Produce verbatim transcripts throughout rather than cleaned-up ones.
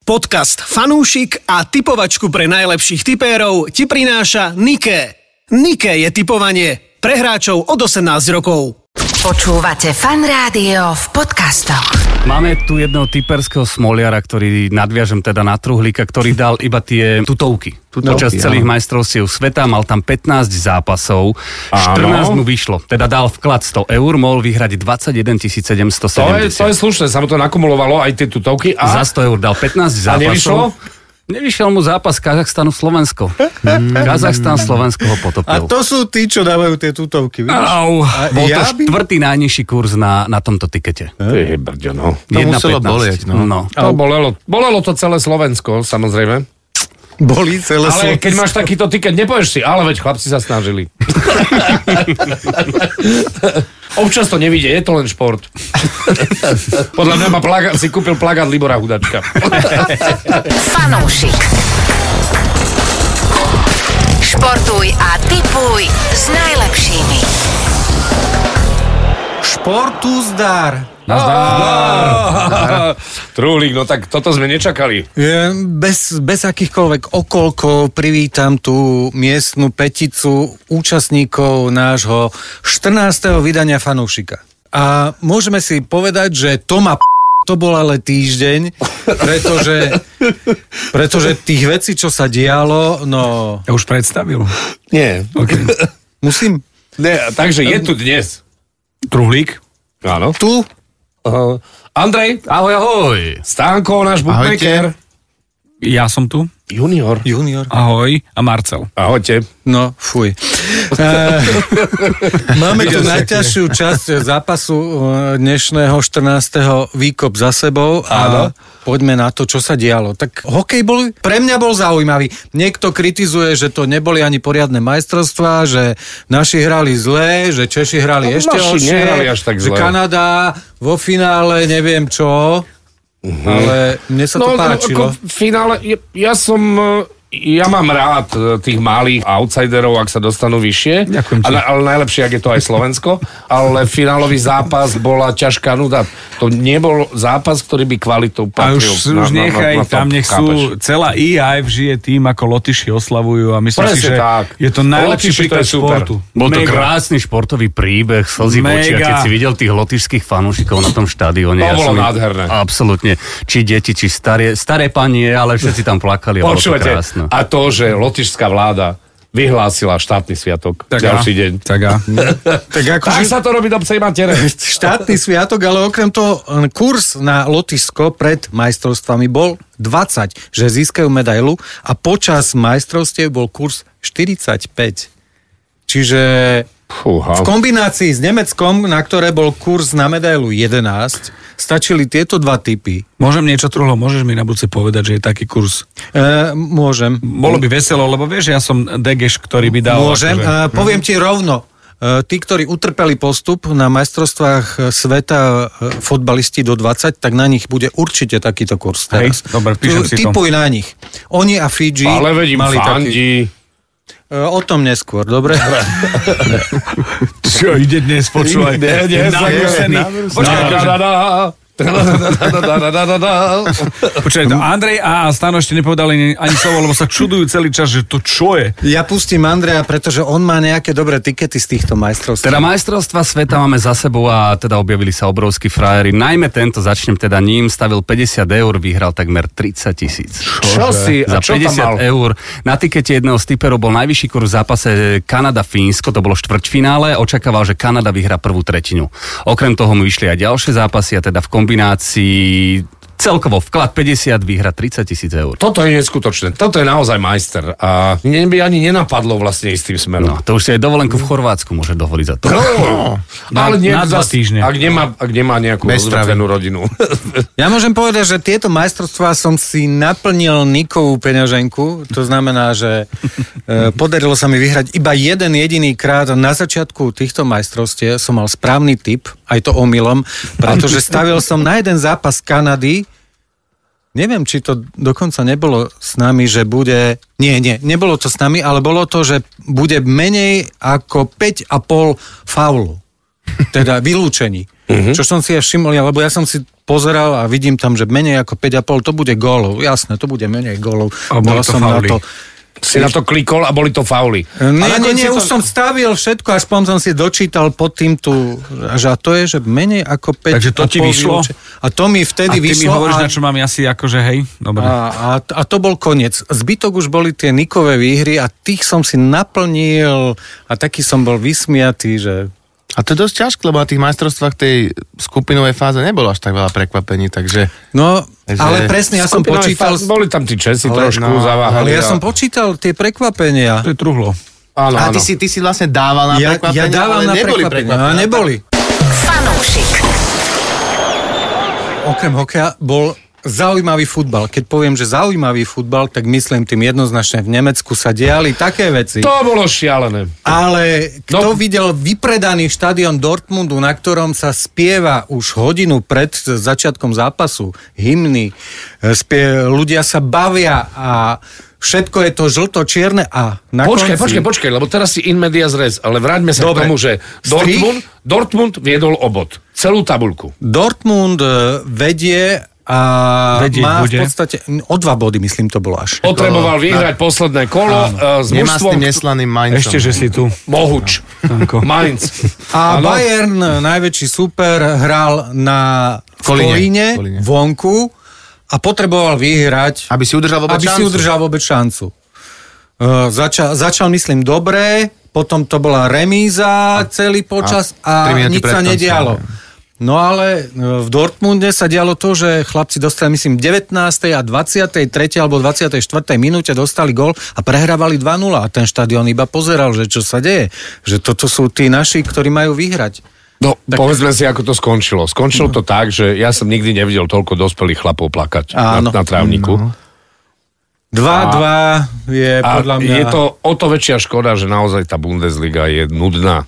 Podcast Fanúšik a tipovačku pre najlepších tipérov ti prináša Niké. Niké je tipovanie pre hráčov od osemnásť rokov. Počúvate Fan Rádio v podcastoch. Máme tu jedného typerského smoliara, ktorý nadviažem teda na Truhlíka, ktorý dal iba tie tutovky. tutovky Počas celých áno. majstrovstiev sveta mal tam pätnásť zápasov, štrnásť mu vyšlo. Teda dal vklad sto eur, mohol vyhrať dvadsaťjeden tisíc sedemstosedemdesiat. To je, to je slušné, sa mu to nakumulovalo, aj tie tutovky. A... Za sto eur dal pätnásť zápasov. A nevyšlo? Nevyšiel mu zápas Kazachstanu Slovensko. Mm. Kazachstan Slovensko ho potopil. A to sú tí, čo dávajú tie tutovky, vieš? Au, bol ja to by... štvrtý najnižší kurz na, na tomto tikete. To je brďo, no. To muselo bolieť, no. no. To bolelo, bolelo to celé Slovensko, samozrejme. Bolí celé Ale Slovensko. Keď máš takýto tiket, nepovieš si, ale veď chlapci sa snažili. Občas to nevidie, je to len šport. Podľa mňa ma plagát, si kúpil plagát Libora Hudačka. Fanúšik. Športuj a tipuj s najlepšími. Športu zdar. Nazdar. Truhlík, no tak toto sme nečakali. Bez, bez akýchkoľvek okolkov privítam tú miestnu peticu účastníkov nášho štrnásteho vydania Fanúšika. A môžeme si povedať, že to ma p... to bol ale týždeň, pretože, pretože tých vecí, čo sa dialo, no... Ja už predstavil. Nie. Okay. Musím? Nie, takže je tu dnes. Truhlík. Áno. Tu? Uh, Andrej. Ahoj, ahoj. Stánko, náš bookmaker. Ja som tu. Junior. Junior. Ahoj. A Marcel. Ahojte. No, fuj. Uh, máme tu najťažšiu časť zápasu dnešného štrnásteho výkop za sebou a Áno. poďme na to, čo sa dialo. Tak hokej bol, pre mňa bol zaujímavý. Niekto kritizuje, že to neboli ani poriadne majstrovstvá, že naši hrali zle, že Češi hrali no, ešte horšie, že Kanada vo finále neviem čo... Uh-huh. Ale mne sa to no, páčilo. No, v finále, ja, ja som... Ja mám rád tých malých outsiderov, ak sa dostanú vyššie. Ďakujem ti. Ale, ale najlepšie, ak je to aj Slovensko. Ale finálový zápas bola ťažká nuda. To nebol zápas, ktorý by kvalitou patril. A už, už nechaj, na, na, na tam nech sú... Celá í á ef žije tým, ako Lotyši oslavujú. A myslím si, že tak. je to najlepší príklad športu. Bol to Mega. krásny športový príbeh, slzy v očiach, keď si videl tých lotyšských fanúšikov na tom štadióne. To ja bolo nádherné. Absolútne. Či deti, či staré, staré panie, ale všetci tam plakali. Počúvate, a to, že lotyšská vláda vyhlásila štátny sviatok tak ďalší deň. Tak, tak, ako tak sa to robí do psej matere. Štátny sviatok, ale okrem toho kurz na Lotyšsko pred majstrovstvami bol dvadsať, že získajú medailu a počas majstrovstiev bol kurz štyridsaťpäť. Čiže Fúha. v kombinácii s Nemeckom, na ktoré bol kurz na medailu jedenásť, stačili tieto dva typy. Môžem niečo, Truhlo, môžeš mi na budúce povedať, že je taký kurz? E, môžem. Bolo by veselo, lebo vieš, ja som degeš, ktorý by dal... Môžem, akože... e, poviem ti rovno. E, tí, ktorí utrpeli postup na majstrovstvách sveta e, fotbalisti do dvadsať, tak na nich bude určite takýto kurz teraz. Hej, dobre, píšem si to. Tipuj na nich. Oni a Fidži... Ale vedím, fandí... O tom neskôr, dobre? Čo ide dnes, počúvaj? Nie, nie, nie. Počkaj, Počkaj, Andrej a Stano ešte nepovedali ani slovo, lebo sa čudujú celý čas, že to čo je? Ja pustím Andreja, pretože on má nejaké dobré tikety z týchto majstrovstv. Teda majstrovstva sveta máme za sebou a teda objavili sa obrovskí frajeri. Najmä tento, začnem teda ním, stavil päťdesiat eur, vyhral takmer tridsať tisíc. Čo si? A za čo päťdesiat eur. Na tikete jedného z typerov bol najvyšší kurz v zápase Kanada-Fínsko, to bolo štvrťfinále, očakával, že Kanada vyhrá prvú tretinu. Okrem toho mu vyšli aj ďalšie zápasy a teda v kombinácii celkovo vklad päťdesiat, výhra tridsať tisíc eur. Toto je neskutočné. Toto je naozaj majster. A mne by ani nenapadlo vlastne ísť tým smerom. No, to už si aj dovolenku v Chorvátsku môže dovoliť za to. No, no. Na, ale nie, na dva zas, týždne. Ak nemá, ak nemá nejakú rozrodenú rodinu. Ja môžem povedať, že tieto majstrovstvá som si naplnil Nikovú peňaženku. To znamená, že e, podarilo sa mi vyhrať iba jeden jediný krát. Na začiatku týchto majstrovstiev som mal správny tip, aj to omylom, pretože stavil som na jeden zápas Kanady. Neviem, či to dokonca nebolo s nami, že bude... Nie, nie, nebolo to s nami, ale bolo to, že bude menej ako päť a pol faulu. Teda vylúčení. Uh-huh. Čo som si ja všimol, lebo ja som si pozeral a vidím tam, že menej ako päť a pol, to bude gólov. Jasné, to bude menej gólov. A boli to som na fauly. to. Si na to klikol a boli to fauly. Nie, nie, nie, už to... som stavil všetko, až potom som si dočítal pod tým tu, že to je, že menej ako päť. Takže to ti vyšlo? Výuče. A to mi vtedy vyšlo. A ty vyšlo, mi hovoríš, a... na čo mám asi akože hej? Dobre. A, a, a to bol koniec. Zbytok už boli tie Nikové výhry a tých som si naplnil a taký som bol vysmiatý, že... A to je dosť ťažké, lebo na tých majstrovstvách tej skupinovej fáze nebolo až tak veľa prekvapení, takže... No, že... ale presne, ja som počítal... Fáze, boli tam tí Česi ale, trošku no, zaváhali. Ale ja a... som počítal tie prekvapenia. To je truhlo. Áno, a ty áno. si, ty si vlastne dával na Ja, prekvapenia, ja dávam ale na neboli prekvapenia. prekvapenia. A neboli. Fanúšik. Okrem hokeja bol zaujímavý futbal. Keď poviem, že zaujímavý futbal, tak myslím tým jednoznačne v Nemecku sa diali také veci. To bolo šialené. Ale kto No. videl vypredaný štadión Dortmundu, na ktorom sa spieva už hodinu pred začiatkom zápasu, hymny, spie, ľudia sa bavia a všetko je to žlto-čierne a na Počkaj, konci... počkaj, počkaj, lebo teraz si in medias res, ale vráťme sa Dobre. k tomu, že Dortmund, Dortmund viedol obod. Celú tabuľku. Dortmund e, vedie a Vedieť má bude. v podstate o dva body, myslím, to bolo až. Potreboval vyhrať posledné kolo uh, s Nemá s mužstvom tým neslaným Mainzom. Ešte, že si tu. Mohuč. Mainz. A Áno. Bayern, najväčší super, hral na Kolíne. Kolíne, Kolíne. vonku a potreboval vyhrať, Aby si udržal vôbec aby šancu. si udržal vôbec šancu. Uh, začal, začal, myslím, dobre, potom to bola remíza celý počas a, tri minúty nič pred sa koncom, nedialo. No ale uh, v Dortmunde sa dialo to, že chlapci dostali, myslím, v devätnástej a dvadsiatej tretej alebo dvadsiatej štvrtej minúte dostali gól a prehrávali dva nula a ten štadión iba pozeral, že čo sa deje. Že toto sú tí naši, ktorí majú vyhrať. No, tak... povedzme si, ako to skončilo. Skončilo to tak, že ja som nikdy nevidel toľko dospelých chlapov plakať na, Áno. na trávniku. No. dva dva je A podľa mňa... je to o to väčšia škoda, že naozaj tá Bundesliga je nudná.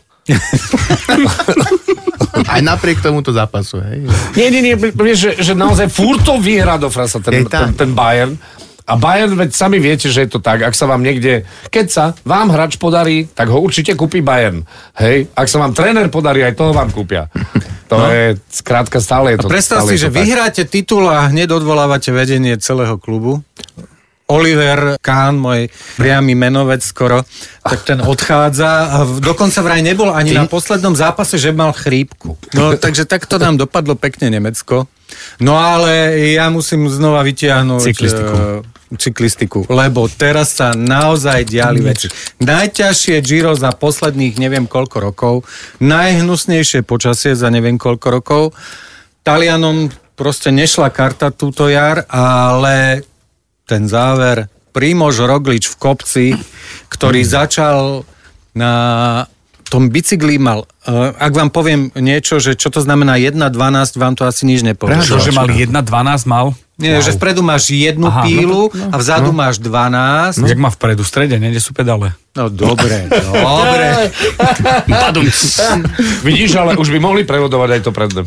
Aj napriek tomuto zápasu, hej. Nie, nie, nie, vieš, že, že naozaj furt to vyhrá do frasa ten, Je tak. ten, ten Bayern. A Bayern, veď sami viete, že je to tak, ak sa vám niekde, keď sa vám hráč podarí, tak ho určite kúpi Bayern. Hej, ak sa vám tréner podarí, aj toho vám kúpia. To no. je, skrátka, stále je to. A predstav si, že tak. vyhráte titul a hneď odvolávate vedenie celého klubu. Oliver Kahn, môj priamy menovec skoro, tak ten odchádza a v- dokonca vraj nebol ani na poslednom zápase, že mal chrípku. No takže takto nám dopadlo pekne Nemecko. No ale ja musím znova vytiahnuť Cyklistiku. e, cyklistiku, lebo teraz sa naozaj diali veci. Najťažšie Giro za posledných neviem koľko rokov, najhnusnejšie počasie za neviem koľko rokov. Talianom proste nešla karta túto jar, ale ten záver, Primož Roglič v kopci, ktorý začal na tom bicykli mal, uh, ak vám poviem niečo, že čo to znamená jedna dvanásť, vám to asi nič nepovie. Čo, že mal jedna dvanásť mal? Nie, wow. Že vpredu máš jednu Aha, pílu no, no, a vzadu no. máš dvanásť. No. Jak má vpredu, v strede, nie? Kde sú pedále? No dobre, dobre. Padum. Vidíš, ale už by mohli prevodovať aj to predne.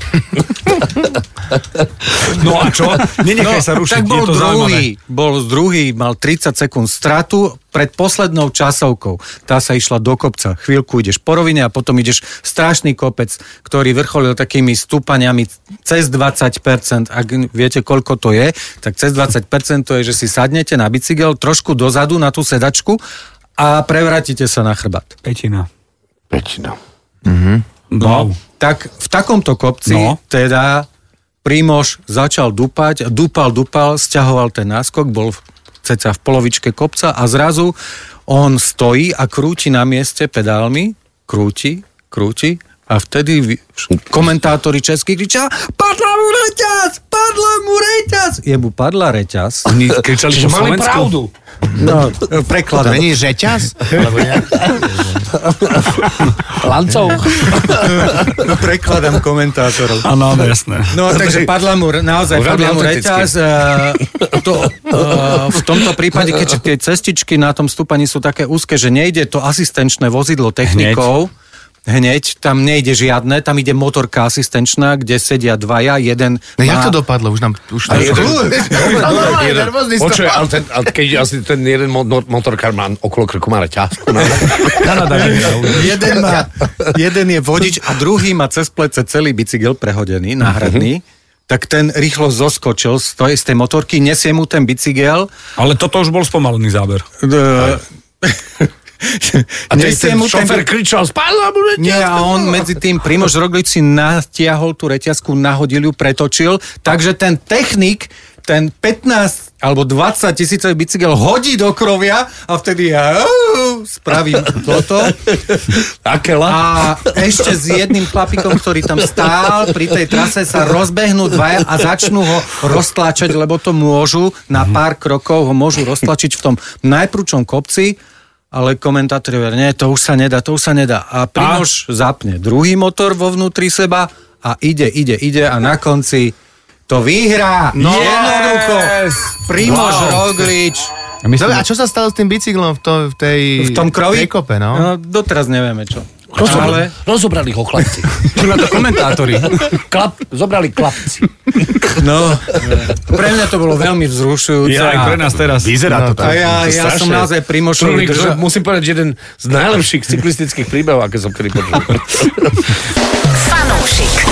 No a čo? Nenechaj sa rušiť, tak bol je to druhý, zaujímavé. bol druhý, mal tridsať sekúnd stratu pred poslednou časovkou. Tá sa išla do kopca. Chvíľku ideš po rovine a potom ideš strašný kopec, ktorý vrcholil takými stúpaniami cez dvadsať percent. Ak viete, koľko to je, tak cez dvadsať percent to je, že si sadnete na bicykel trošku dozadu na tú sedačku a prevratíte sa na chrbát. Petina. Petina. No. Tak v takomto kopci No. teda Primož začal dúpať, dúpal, dúpal, sťahoval ten náskok, bol v- ceca v polovičke kopca a zrazu on stojí a krúti na mieste pedálmi, krúti, krúti a vtedy vy- komentátori česky kričia: padla mu reťaz, padla mu reťaz. Jemu padla reťaz. Oni kričali Čiže po mali Slovensku. pravdu. No, To prekladám. není žeťaz? Alebo nejak... Lancov. Prekladám komentátorov. Áno, áno, jasné. No, takže padla mu, naozaj Veľmi padla mu autenticky. reťaz. Uh, to, uh, v tomto prípade, keďže tie cestičky na tom stúpaní sú také úzke, že nejde to asistenčné vozidlo technikov, hneď, tam nejde žiadne, tam ide motorka asistenčná, kde sedia dvaja, jeden No má... jak to dopadlo? Už nám... Už A jeden, jeden, nervózny z toho. počuj, ale, ten, ale keď asi ten jeden mo- motorkár má okolo krku má ťažku. No. jeden, má, jeden je vodič a druhý má cez plece celý bicykel prehodený, náhradný. Tak ten rýchlo zoskočil z tej, z tej motorky, nesie mu ten bicykel. Ale toto už bol spomalený záber. D- A ten, ten šofer kričal, spadla mu reťazka. Nie, a on medzi tým Primož Roglič si natiahol tú reťazku, nahodil ju, pretočil, takže ten technik, ten pätnásť alebo dvadsať tisícový bicykel hodí do krovia a vtedy ja uh, spravím toto. A ešte s jedným chlapikom, ktorý tam stál pri tej trase, sa rozbehnú dvaja a začnú ho roztlačať, lebo to môžu, na pár krokov ho môžu roztlačiť v tom najprúčom kopci. Ale komentátori hovoria, nie, to už sa nedá, to už sa nedá. A Primož zapne druhý motor vo vnútri seba a ide, ide, ide a na konci to vyhrá. No, jednoducho. Primož wow. Roglič. A, myslím, a čo sa stalo s tým bicyklom v, to, v tej... V tom krovi? Prekope, no? No, doteraz nevieme čo. Rozobrali, ale... rozobrali ho chlapci. Čo na to komentátori? Klap, zobrali klapci. No, pre mňa to bolo veľmi vzrušujúce. Ja aj pre nás teraz. Vyzerá to tak. A ja, ja som naozaj Primožovi držal. Musím povedať, že jeden z najlepších cyklistických príbehov, aké som kedy počul. Fanúšik.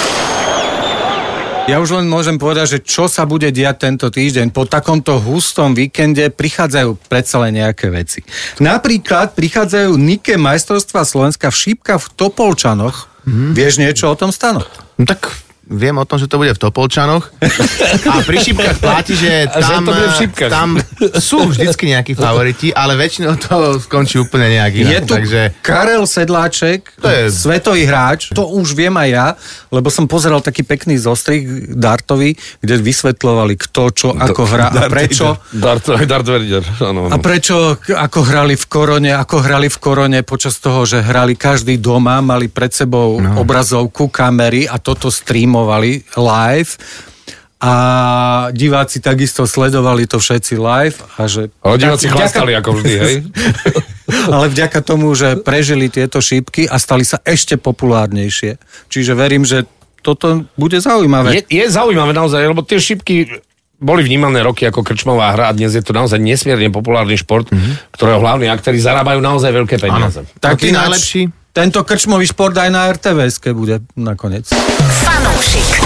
Ja už len môžem povedať, že čo sa bude diať tento týždeň. Po takomto hustom víkende prichádzajú predsa len nejaké veci. Napríklad prichádzajú Nike majstrovstvá Slovenska v šípkach v Topolčanoch. Mm. Vieš niečo o tom, Stano? No tak viem o tom, že to bude v Topolčanoch. A pri šípkach platí, že tam, to bude v šípkach. Tam sú vždycky nejakí favoriti, ale väčšinou to skončí úplne nejak inak. Je tu takže... Karel Sedláček, To je- svetový hráč, to už viem aj ja, lebo som pozeral taký pekný zostrih dartový, kde vysvetľovali kto, čo, ako hrá a prečo. Dart, Dart Vader, áno. A prečo, k- ako hrali v korone, ako hrali v korone počas toho, že hrali každý doma, mali pred sebou no. obrazovku, kamery a toto streamovali live a diváci takisto sledovali to všetci live. A že, Ale diváci chlastali ako vždy, hej? ale vďaka tomu, že prežili tieto šípky a stali sa ešte populárnejšie. Čiže verím, že toto bude zaujímavé. Je, je zaujímavé naozaj, lebo tie šípky boli vnímané roky ako krčmová hra a dnes je to naozaj nesmierne populárny šport, mm-hmm. ktorého hlavní aktéri zarábajú naozaj veľké peniaze. Taký Taký najlepší. Tento krčmový šport aj na er té vé eske bude nakoniec. Fanúšik.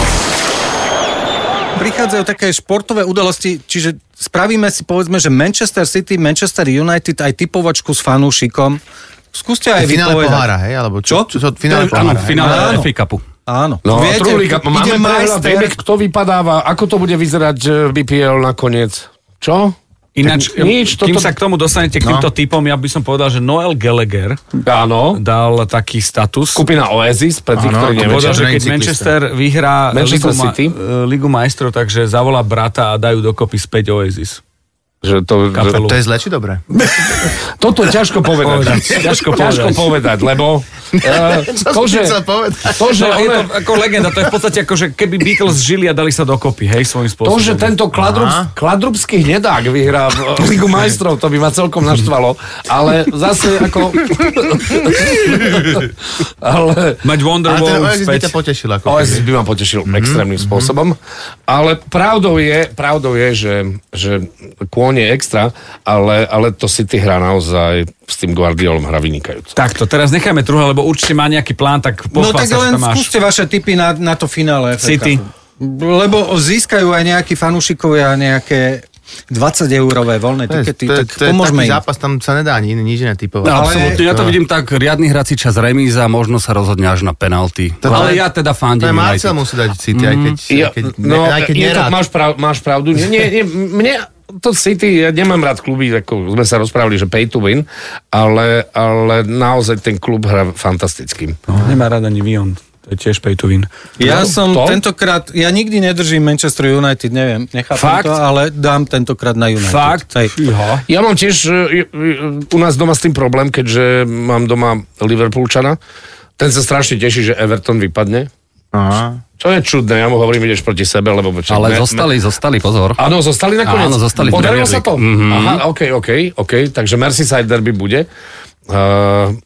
Prichádzajú také športové udalosti, čiže spravíme si, povedzme, že Manchester City, Manchester United, aj typovačku s fanúšikom. Skúste aj Finále vypovedať. pohára, hej? Alebo čo? Čo? čo, čo finále Áno, pohára, v hej? finále Áno. ef á Cupu. Áno. No, Viete, trulíka, ide máme prehľad, majster. vieme, kto vypadáva, ako to bude vyzerať v bé pé el nakoniec. Čo? Ináč, Nič, kým toto- sa k tomu dostanete, k týmto typom, ja by som povedal, že Noel Gallagher Áno. dal taký status. Skupina Oasis, pre tých, Áno, ktorí to neviete. Povedal, že Že keď cyklista. Manchester vyhrá Manchester Ligu, ma- City. eh, Ligu majstrov, takže zavolá brata a dajú dokopy späť Oasis. Že to, Kapelu. To je zle či dobré? Toto ťažko povedať. Ťažko ťažko povedať. povedať, lebo uh, to, že, chcel povedať? to, že, No, je to one, ako legenda, to je v podstate ako, že keby Beatles žili a dali sa dokopy, hej, svojím to, spôsobom. že tento kladrubs, kladrubský hnedák vyhrá v Ligu majstrov, to by ma celkom naštvalo, ale zase ako... ale... Mať Ale ten Wonderwall Oasis by späť. ťa potešil. Ako Oasis keby. by ma potešil mm-hmm. extrémnym spôsobom, ale pravdou je, pravdou je, že, že Kôň je extra, ale, ale to City hrá naozaj s tým Guardiolom hra vynikajúco. Takto, teraz nechajme druhé, lebo určite má nejaký plán, tak No pochvál tak sa, že len tam máš. skúste vaše tipy na, na to finále. ef á City. Cupu. Lebo získajú aj nejakí fanúšikovia nejaké dvadsať-eurové voľné To je, tikety, to, je, tak to je pomôžeme taký im. zápas, tam sa nedá ni, nič iné typovať. No, Ale- absolútne, ja to to- vidím tak, riadny hrací čas remíza, možno sa rozhodne až na penalty. To- Ale to- ja teda To fandím je Marcel United. musí dať City, aj keď, Ja, aj keď, no, ne, aj keď je to, nerád. máš, prav, máš pravdu. Nie, nie, nie, mne to City, ja nemám rád kluby, ako sme sa rozprávali, že pay to win, ale, ale naozaj ten klub hrá fantasticky. No, nemá rád ani Vion. To je tiež pay to win. Ja No, som to? tentokrát, ja nikdy nedržím Manchester United, neviem, nechápem Fakt? to, ale dám tentokrát na United. Fakt? Hej. Fíha. Ja mám tiež e, e, u nás doma s tým problém, keďže mám doma Liverpoolčana. Ten sa strašne teší, že Everton vypadne. Aha. Čo je čudné, ja mu hovorím, ideš proti sebe, lebo... Čo, Ale ne- zostali, zostali, pozor. Áno, zostali nakoniec? Áno, zostali v Podarilo Premier sa to? League. Mhm. Aha, OK, OK, OK, takže Merseyside derby bude. Uh,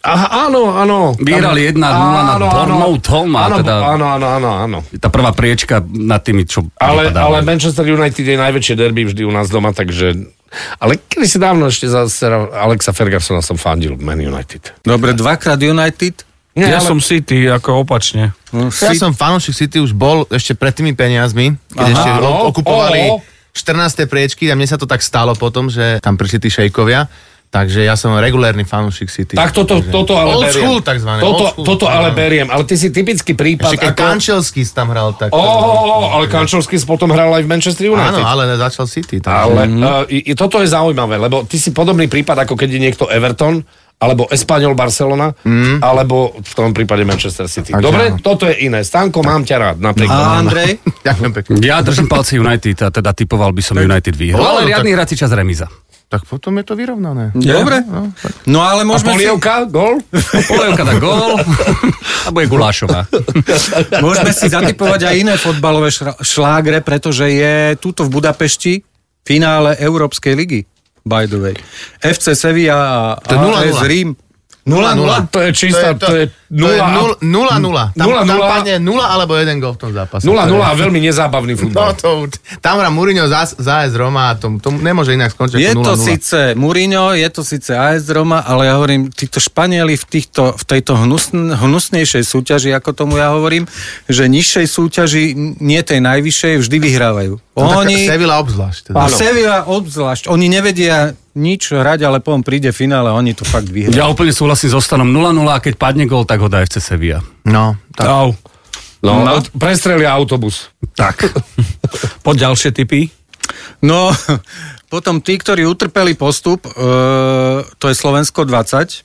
Aha, áno, áno. Vyhrali jedna nula na Bournemouth home. Áno, teda áno, áno, áno, áno. tá prvá priečka nad tými, čo ale, vypadávajú. ale Manchester United je najväčšie derby vždy u nás doma, takže... Ale kedy si dávno ešte za Alexa Fergusona som fandil Man United. Dobre, dvakrát United. Nie, ja ale... som City, ako opačne. No, Ja som fanúšik City už bol ešte pred tými peniazmi, keď Aha, ešte no, okupovali oh. štrnáste priečky a mne sa to tak stalo potom, že tam prišli tí šejkovia. Takže ja som regulérny fanúšik City. Tak toto, Takže... toto ale old beriem. School, takzvané. Toto, old school, toto ale beriem. Ale ty si typický prípad. Ešte keď ako... Kančelský tam hral, tak... Ó, oh, ale Kančelský potom hral aj v Manchester United. Áno, ale začal City. Takže... Ale uh, i, i toto je zaujímavé, lebo ty si podobný prípad, ako keď je niekto Everton, alebo Espanyol Barcelona, mm. alebo v tom prípade Manchester City. Takže Dobre, áno. toto je iné. Stanko, mám ťa rád, napríklad. A Andrej? Ďakujem pekne. Ja držím palce United a teda typoval by som United výhru. Ó, Ale tak- riadny hrací čas remíza. Tak potom je to vyrovnané. Dobre. No ale A môžeme si, polievka, gól? Polievka dá gól a bude gulášová. môžeme si zatipovať aj iné fotbalové šra- šlágre, pretože je tuto v Budapešti finále Európskej ligy, by the way. ef cé Sevilla a To je nula á es nula. Rím. nula nula? To je čistá, to je nula. nula nula. Tam, nula tam nula. padne nula alebo jeden gól v tom zápase. nula nula a To je- veľmi nezábavný No futbal. to, tam hrá Mourinho za, za á es Roma a to, to nemôže inak skončiť Je ako to nula nula. síce Mourinho, je to síce á es Roma, ale ja hovorím, títo Španieli v, týchto, v tejto hnusn, hnusnejšej súťaži, ako tomu ja hovorím, že nižšej súťaži, nie tej najvyššej, vždy vyhrávajú. No, tak Oni, Sevilla obzvlášť. Teda. a Sevilla obzvlášť, oni nevedia nič hrať, ale potom príde finále, oni to fakt vyhrajú. Ja úplne súhlasím so Stanom nula nula a keď padne gól, tak ho dá ef cé Sevilla. No, tak. Au. No, no. Prestrelia autobus. Tak. Poď ďalšie tipy. No, potom tí, ktorí utrpeli postup, e, to je Slovensko dvadsať,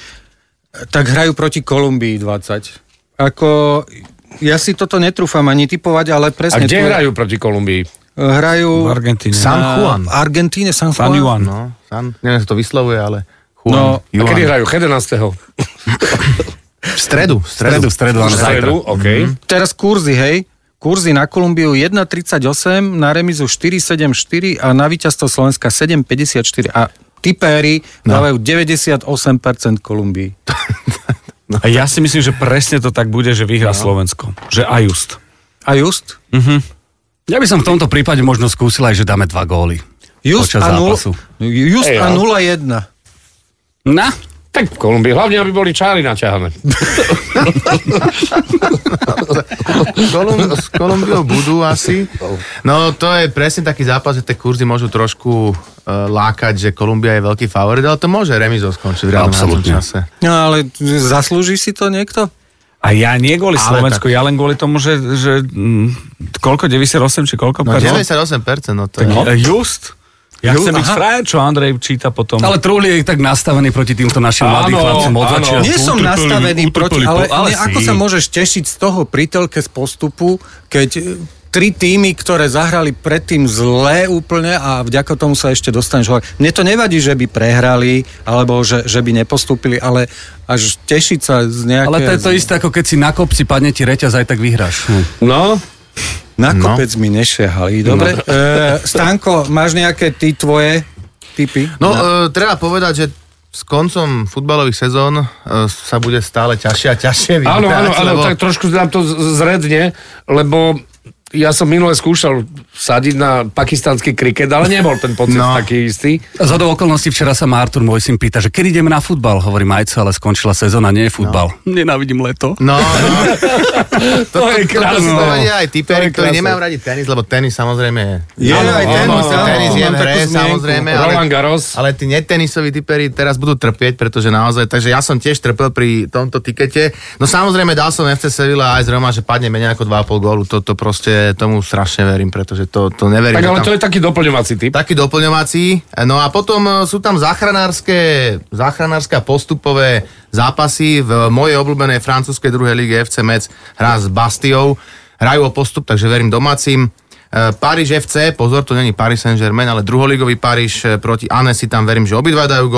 tak hrajú proti Kolumbii dvadsať. Ako, ja si toto netrúfam ani typovať, ale A presne... kde tu- hrajú proti Kolumbii? Hrajú... V Argentíne. San Juan. V Argentíne, San San Juan. Juan. No, San, neviem, sa to vyslovuje, ale... Juan, No, A Juan. kedy hrajú? jedenásteho V stredu. V V stredu, stredu. v stredu, V áno, zajtra. stredu, OK. Teraz kurzy, hej. Kurzy na Kolumbiu jeden tridsaťosem, na remizu štyri sedemdesiatštyri a na víťazstvo Slovenska sedem päťdesiatštyri. A tipéri No. dávajú deväťdesiatosem percent Kolumbii. A ja si myslím, že presne to tak bude, že vyhrá Slovensko. Že a just. A just? Ja by som v tomto prípade možno skúsil aj, že dáme dva góly. Just Počas a, nul, zápasu. just Ej, a ja. nula jedna. Na? Tak v Kolumbii, hlavne aby boli čáry naťahané. Kolum, s Kolumbiou budú asi. No to je presne taký zápas, že tie kurzy môžu trošku uh, lákať, že Kolumbia je veľký favorit, ale to môže remizou skončiť v riadnom Absolútne. čase. No ale zaslúži si to niekto? A ja nie kvôli Ale Slovensku, tak- ja len kvôli tomu, že, že mm, koľko, deväťdesiatosem či koľko? No percent? deväťdesiatosem percent, no to je... E, Just? Ja Ju- chcem byť aha. frajer, čo Andrej číta potom. Ale Trulli je tak nastavený proti týmto našim Áno, mladým chlapcom od áno. začiatku. Nie som Utrpeli, nastavený utrpeli proti, po- ale, ale si. ako sa môžeš tešiť z toho pritelke z postupu, keď e, tri týmy, ktoré zahrali predtým zlé úplne a vďaka tomu sa ešte dostaneš hore. Mne to nevadí, že by prehrali, alebo že, že by nepostúpili, ale až tešiť sa z nejaké... Ale to je to isté, ako keď si na kopci padne ti reťaz, aj tak vyhráš. Hm. No, Na kopec no. mi nešiahali. Dobre. No. E, Stanko, máš nejaké ty tvoje tipy? No, uh, treba povedať, že s koncom futbalových sezón uh, sa bude stále ťažšie a ťažšie vyhrať. áno, áno, ale lebo- tak trošku nám to z- zredne, lebo ja som minule skúšal sadiť na pakistanský kriket, ale nebol ten pocit No. taký istý. Z hodou okolností včera sa ma Artur, môj syn, pýta, že kedy ideme na futbal. Hovorím, ajce, ale skončila sezóna, nie je futbal. No. Nenávidím leto. No, no. To je To krásne. si povedia aj To typeri, je ktorí krásne. nemajú radi tenis, lebo tenis samozrejme je. Je Áno, aj áno, tenis, áno, áno, tenis je mám v hre, takú zmienku. samozrejme, ale, Roland Garros. ale tí netenisoví typeri teraz budú trpieť, pretože naozaj, takže ja som tiež trpel pri tomto tikete. No samozrejme dal som ef cé Sevilla a á es Roma, že padne menej ako dva a pol gólu, to, to proste tomu strašne verím, pretože to, to neverím. Tak že ale tam... to je taký doplňovací typ. Taký doplňovací. No a potom e, sú tam záchranárske, záchranárske a postupové zápasy. V mojej obľúbenej francúzskej druhej lige ef cé Metz hrá s Bastiou. Hrajú o postup, takže verím domácim. E, Paríž ef cé, pozor, to není Paris Saint-Germain, ale druholigový Paríž e, proti Annecy, tam verím, že obidva dajú gol.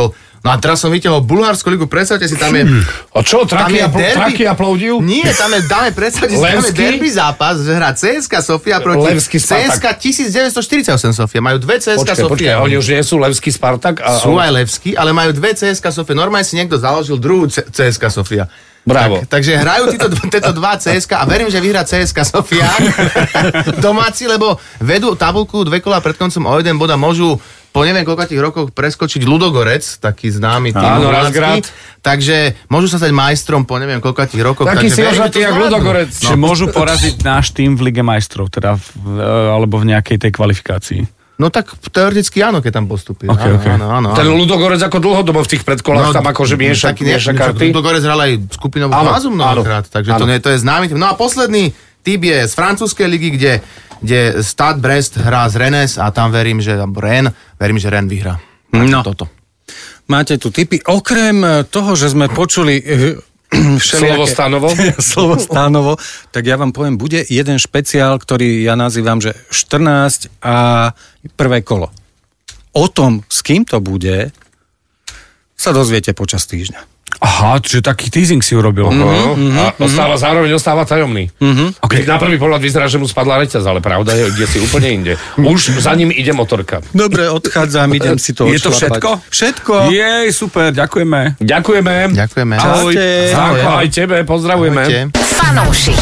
No a teraz som vytiahol Bulharskú ligu, predstavte si, tam je... A čo, traky a, pl- traky a ploudiu? Nie, tam je, dáme, predstavte si, tam je derby zápas, že hrá cé es ká Sofia proti cé es ká devätnásťstoštyridsaťosem Sofia. Majú dve cé es ká počkej, Sofia. Počkaj, oni už nie sú Levský Spartak? A... Sú aj Levský, ale majú dve cé es ká Sofia. Normálne si niekto založil druhú cé es ká Sofia. Bravo. Tak, takže hrajú títo, tieto dva cé es ká a verím, že vyhrá cé es ká Sofia domáci, lebo vedú tabulku dve kola pred koncom o jeden bod a môžu po neviem koľkých rokoch preskočiť Ludogorec, taký známy tým. Áno, Razgrad. Takže môžu sa stať majstrom po neviem koľkých rokoch. Taký si ožatý jak Ludogorec. No. Čiže môžu poraziť náš tým v Lige majstrov, teda v, alebo v nejakej tej kvalifikácii. No tak teoreticky áno, keď tam postupí. Okay, áno, okay. áno, áno, áno. Ten Ludogorec ako dlhodobo v tých predkolách no, tam akože mieša, mieša karty. Ludogorec hral aj skupinovú fázu mnohokrát, takže to, nie, to je známy tým. No a posledný typ je z francúzskej ligy, kde kde Stade Brest hrá z Rennes a tam verím, že Rennes, verím, že Rennes vyhrá. No. Toto. Máte tu tipy. Okrem toho, že sme počuli Slovo Stanovo. Slovo Stanovo, tak ja vám poviem, bude jeden špeciál, ktorý ja nazývam, že štrnásť a prvé kolo. O tom, s kým to bude, sa dozviete počas týždňa. Aha, čiže taký teasing si urobil. Mm-hmm, a ostáva, mm-hmm. zároveň ostáva tajomný. Mm-hmm. Okay. Na prvý pohľad vyzerá, že mu spadla reťaz, ale pravda je, ide si úplne inde. Už za ním ide motorka. Dobre, odchádzam, idem si to odšlapať. Je to všetko? Všetko. Jej, super, ďakujeme. Ďakujeme. Ďakujeme. Ahoj. Ahoj. Ahoj. Aj tebe, pozdravujeme. Ahojte. Fanúšik.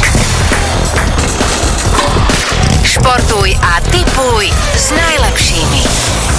Športuj a tipuj s najlepšími.